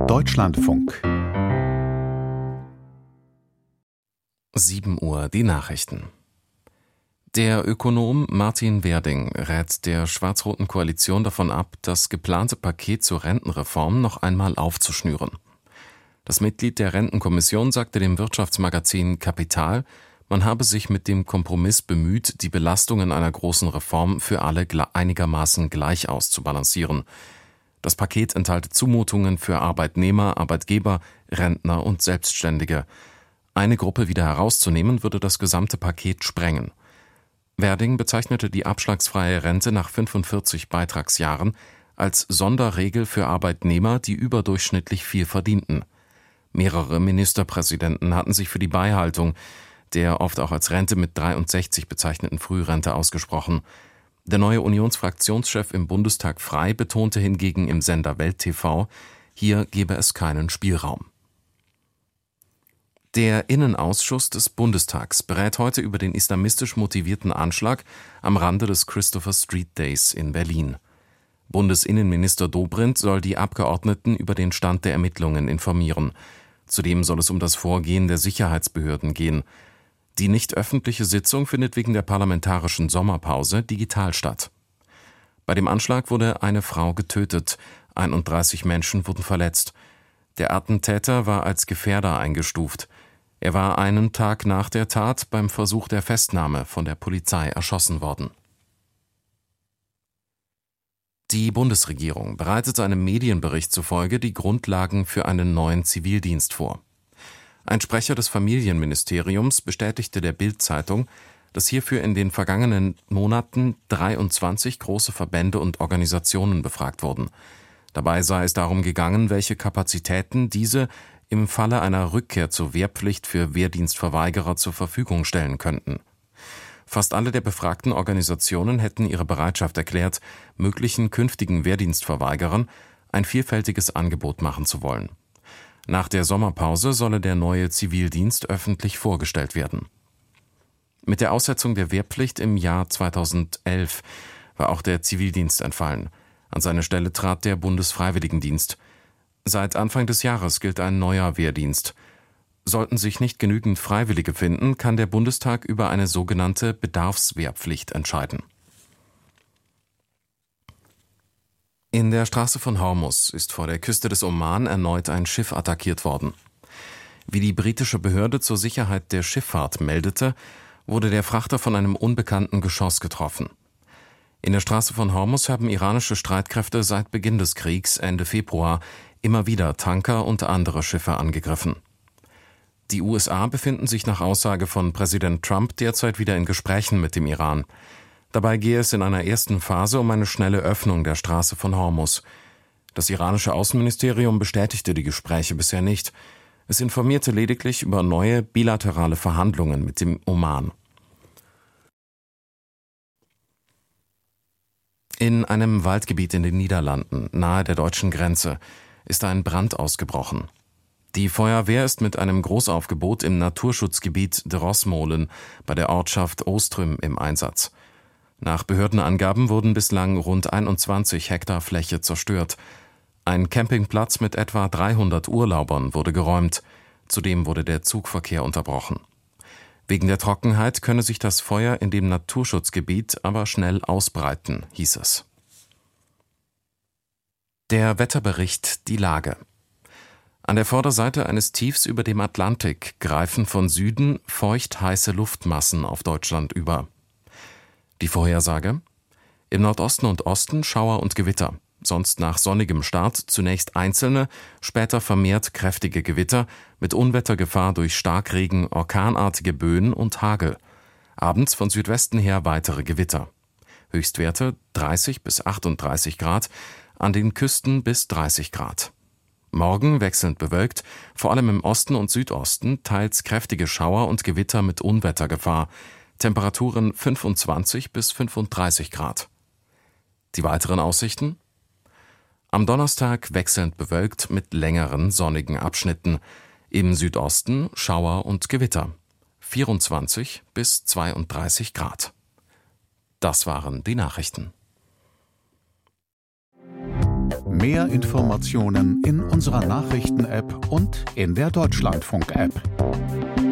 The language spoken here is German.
Deutschlandfunk. 7 Uhr, die Nachrichten. Der Ökonom Martin Werding rät der schwarz-roten Koalition davon ab, das geplante Paket zur Rentenreform noch einmal aufzuschnüren. Das Mitglied der Rentenkommission sagte dem Wirtschaftsmagazin Kapital, man habe sich mit dem Kompromiss bemüht, die Belastungen einer großen Reform für alle einigermaßen gleich auszubalancieren. Das Paket enthalte Zumutungen für Arbeitnehmer, Arbeitgeber, Rentner und Selbstständige. Eine Gruppe wieder herauszunehmen, würde das gesamte Paket sprengen. Werding bezeichnete die abschlagsfreie Rente nach 45 Beitragsjahren als Sonderregel für Arbeitnehmer, die überdurchschnittlich viel verdienten. Mehrere Ministerpräsidenten hatten sich für die Beibehaltung der oft auch als Rente mit 63 bezeichneten Frührente ausgesprochen. Der neue Unionsfraktionschef im Bundestag Frei betonte hingegen im Sender Welt TV, hier gebe es keinen Spielraum. Der Innenausschuss des Bundestags berät heute über den islamistisch motivierten Anschlag am Rande des Christopher Street Days in Berlin. Bundesinnenminister Dobrindt soll die Abgeordneten über den Stand der Ermittlungen informieren. Zudem soll es um das Vorgehen der Sicherheitsbehörden gehen. Die nicht öffentliche Sitzung findet wegen der parlamentarischen Sommerpause digital statt. Bei dem Anschlag wurde eine Frau getötet, 31 Menschen wurden verletzt. Der Attentäter war als Gefährder eingestuft. Er war einen Tag nach der Tat beim Versuch der Festnahme von der Polizei erschossen worden. Die Bundesregierung bereitet einem Medienbericht zufolge die Grundlagen für einen neuen Zivildienst vor. Ein Sprecher des Familienministeriums bestätigte der Bild-Zeitung, dass hierfür in den vergangenen Monaten 23 große Verbände und Organisationen befragt wurden. Dabei sei es darum gegangen, welche Kapazitäten diese im Falle einer Rückkehr zur Wehrpflicht für Wehrdienstverweigerer zur Verfügung stellen könnten. Fast alle der befragten Organisationen hätten ihre Bereitschaft erklärt, möglichen künftigen Wehrdienstverweigerern ein vielfältiges Angebot machen zu wollen. Nach der Sommerpause solle der neue Zivildienst öffentlich vorgestellt werden. Mit der Aussetzung der Wehrpflicht im Jahr 2011 war auch der Zivildienst entfallen. An seine Stelle trat der Bundesfreiwilligendienst. Seit Anfang des Jahres gilt ein neuer Wehrdienst. Sollten sich nicht genügend Freiwillige finden, kann der Bundestag über eine sogenannte Bedarfswehrpflicht entscheiden. In der Straße von Hormuz ist vor der Küste des Oman erneut ein Schiff attackiert worden. Wie die britische Behörde zur Sicherheit der Schifffahrt meldete, wurde der Frachter von einem unbekannten Geschoss getroffen. In der Straße von Hormuz haben iranische Streitkräfte seit Beginn des Kriegs Ende Februar immer wieder Tanker und andere Schiffe angegriffen. Die USA befinden sich nach Aussage von Präsident Trump derzeit wieder in Gesprächen mit dem Iran. Dabei gehe es in einer ersten Phase um eine schnelle Öffnung der Straße von Hormuz. Das iranische Außenministerium bestätigte die Gespräche bisher nicht. Es informierte lediglich über neue bilaterale Verhandlungen mit dem Oman. In einem Waldgebiet in den Niederlanden, nahe der deutschen Grenze, ist ein Brand ausgebrochen. Die Feuerwehr ist mit einem Großaufgebot im Naturschutzgebiet Drossmolen bei der Ortschaft Ostrüm im Einsatz. Nach Behördenangaben wurden bislang rund 21 Hektar Fläche zerstört. Ein Campingplatz mit etwa 300 Urlaubern wurde geräumt. Zudem wurde der Zugverkehr unterbrochen. Wegen der Trockenheit könne sich das Feuer in dem Naturschutzgebiet aber schnell ausbreiten, hieß es. Der Wetterbericht, die Lage. An der Vorderseite eines Tiefs über dem Atlantik greifen von Süden feucht heiße Luftmassen auf Deutschland über. Die Vorhersage? Im Nordosten und Osten Schauer und Gewitter. Sonst nach sonnigem Start zunächst einzelne, später vermehrt kräftige Gewitter mit Unwettergefahr durch Starkregen, orkanartige Böen und Hagel. Abends von Südwesten her weitere Gewitter. Höchstwerte 30 bis 38 Grad, an den Küsten bis 30 Grad. Morgen wechselnd bewölkt, vor allem im Osten und Südosten teils kräftige Schauer und Gewitter mit Unwettergefahr. Temperaturen 25 bis 35 Grad. Die weiteren Aussichten? Am Donnerstag wechselnd bewölkt mit längeren sonnigen Abschnitten. Im Südosten Schauer und Gewitter. 24 bis 32 Grad. Das waren die Nachrichten. Mehr Informationen in unserer Nachrichten-App und in der Deutschlandfunk-App.